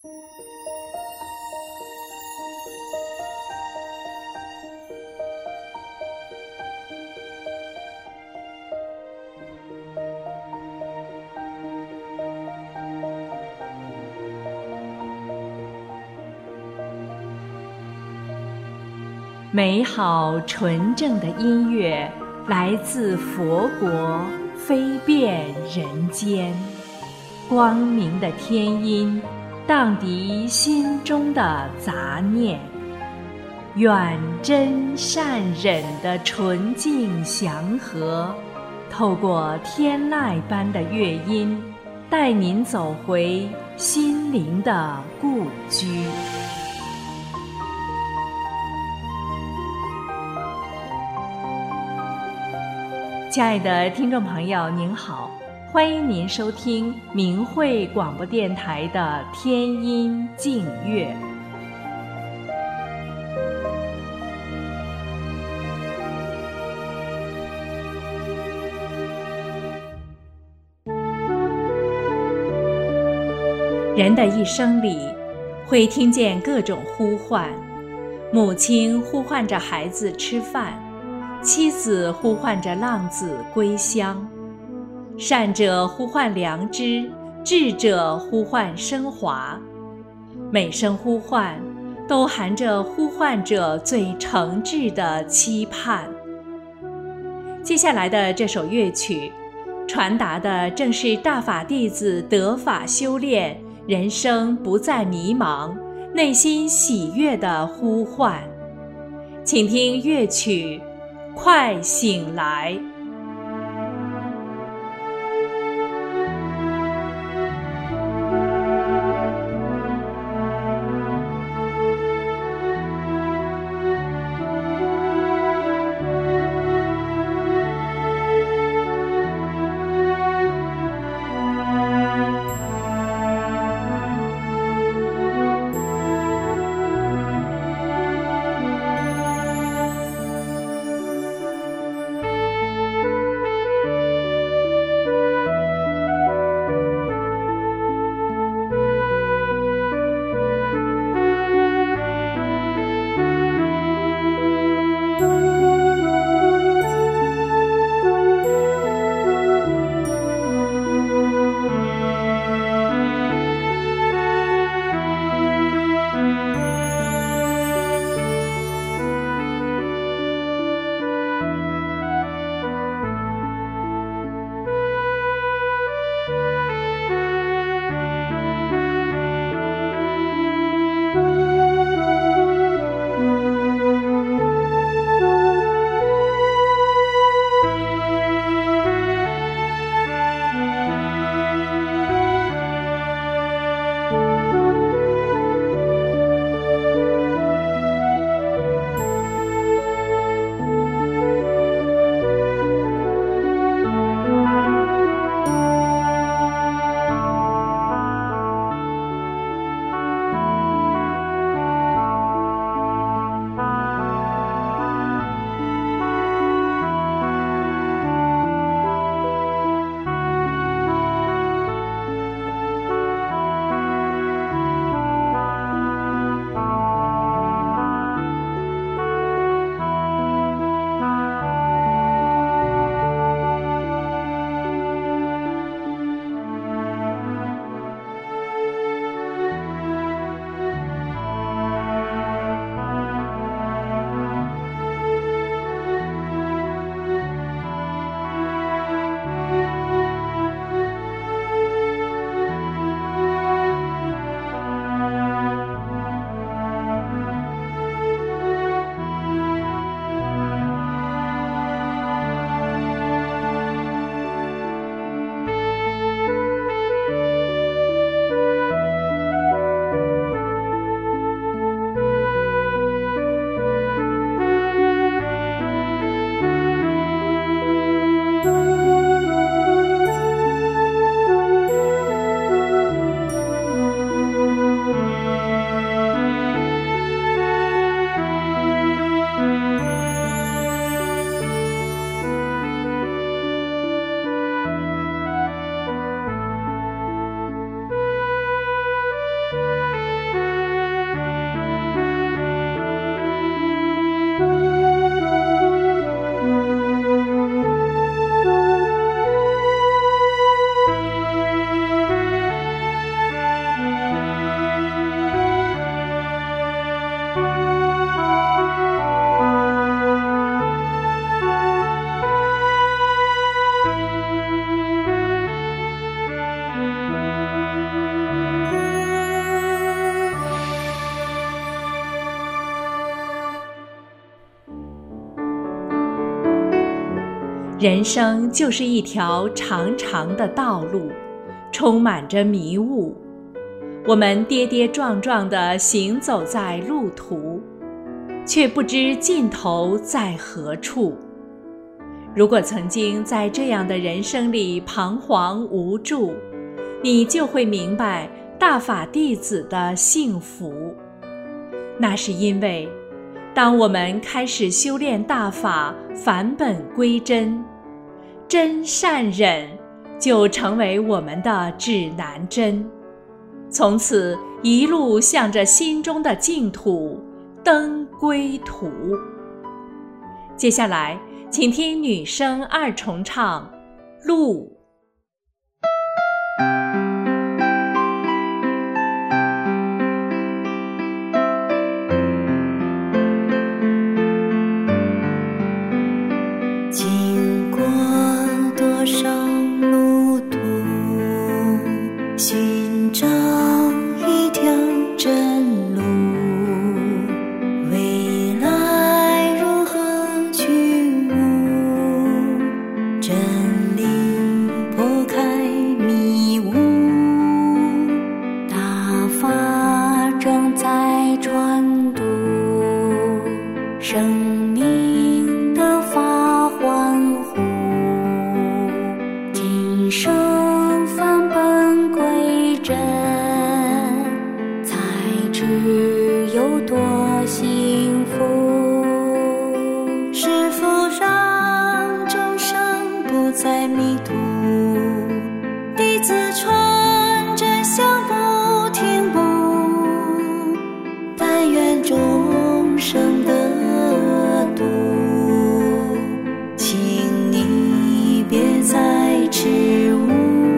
美好纯正的音乐来自佛国，飞遍人间。光明的天音荡涤心中的杂念，愿真善忍的纯净祥和，透过天籁般的乐音，带您走回心灵的故居。亲爱的听众朋友您好，欢迎您收听明慧广播电台的天音静乐。人的一生里会听见各种呼唤，母亲呼唤着孩子吃饭，妻子呼唤着浪子归乡，善者呼唤良知，智者呼唤升华。每声呼唤都含着呼唤者最诚挚的期盼。接下来的这首乐曲传达的正是大法弟子得法修炼，人生不再迷茫，内心喜悦的呼唤。请听乐曲快醒来。 人生就是一条长长的道路，充满着迷雾。我们跌跌撞撞地行走在路途，却不知尽头在何处。如果曾经在这样的人生里彷徨无助，你就会明白大法弟子的幸福。那是因为，当我们开始修炼大法，返本归真，真善忍就成为我们的指南针，从此一路向着心中的净土登归途。接下来请听女声二重唱《路》。 经过多少路途，寻找一条真路，未来如何去悟？真理拨开迷雾，大法正在传渡，生命的法欢呼，今生返本归真，才知有多幸福。师父让众生不再迷途，弟子传真相不停步，但愿众生得度，请你别再痴悟。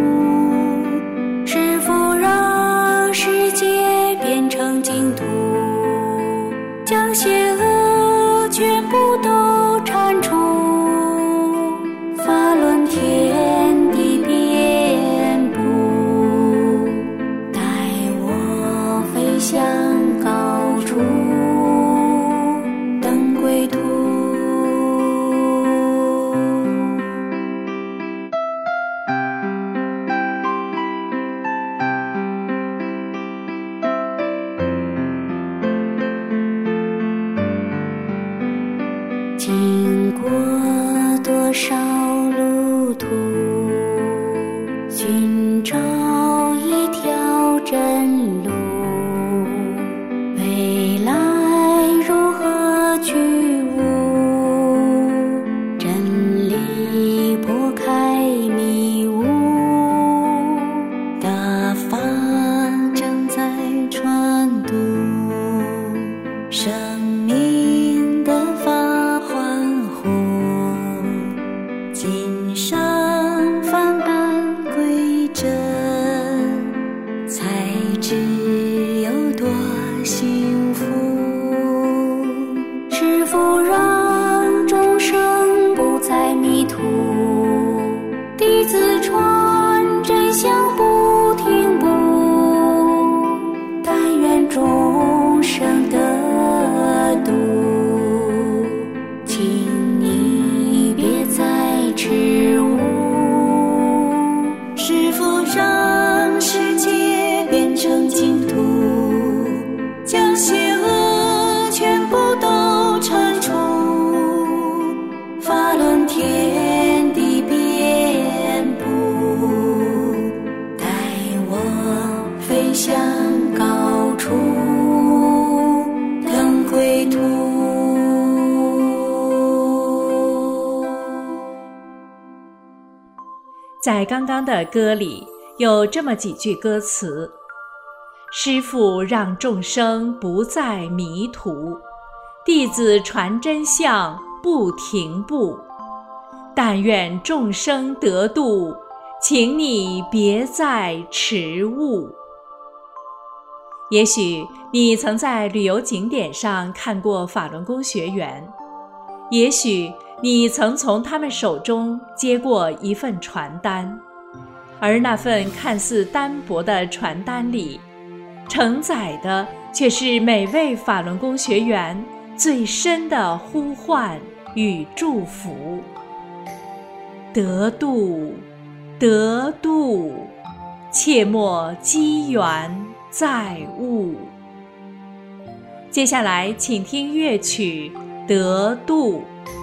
师父让世界变成净土，将邪恶全部都铲除，法轮天地遍布，带我飞向高处，登归途。经过多少路途，寻找一条真路，未来如何去悟？真理拨开迷雾，大法正在传渡，生命的法欢呼，今生返本归真，才知有多幸福。师父让众生不再迷途，弟子传真相不停步，但愿众生得度，请你别再痴悟。师父让世界变成净土，将邪恶全部都铲除，法轮天地遍布，带我飞向高处，登归途。 在刚刚的歌里有这么几句歌词：师父让众生不再迷途，弟子传真相不停步，但愿众生得度，请你别再迟悟。也许你曾在旅游景点上看过法轮功学员，也许你曾从他们手中接过一份传单，而那份看似单薄的传单里，承载的却是每位法轮功学员最深的呼唤与祝福。 得度，得度，切莫积缘在物。接下来请听乐曲《得度》。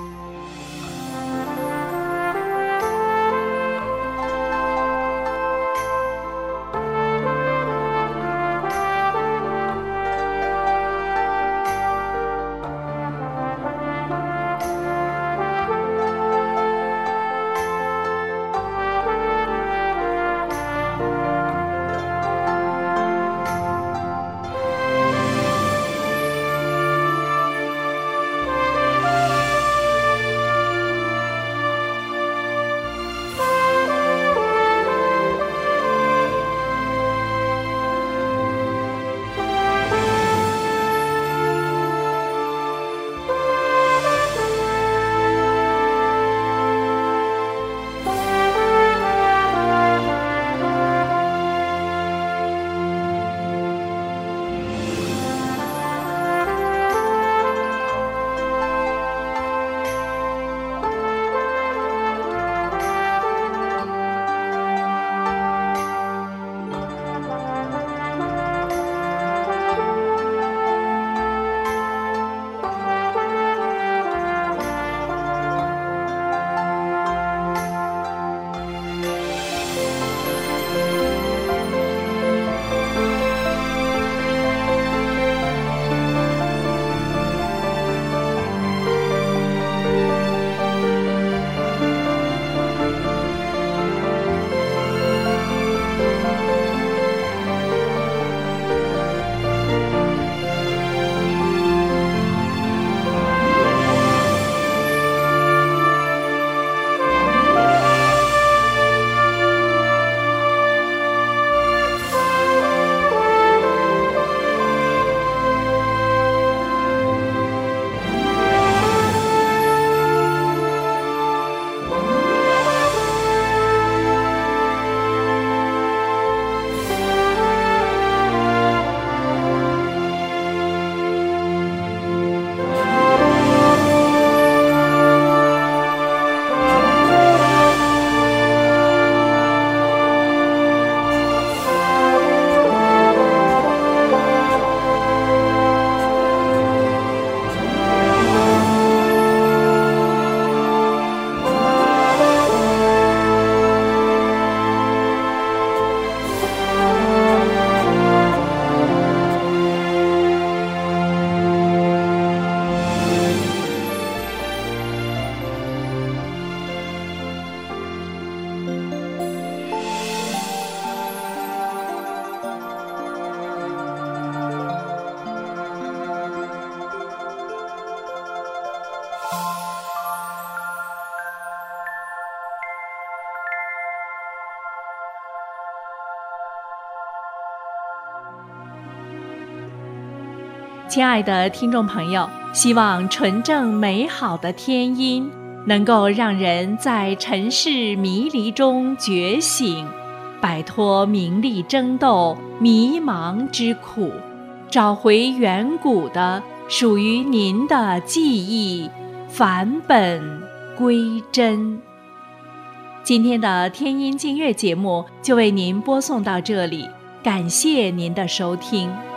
亲爱的听众朋友，希望纯正美好的天音能够让人在尘世迷离中觉醒，摆脱名利争斗、迷茫之苦，找回远古的属于您的记忆，返本归真。今天的天音净乐节目就为您播送到这里，感谢您的收听。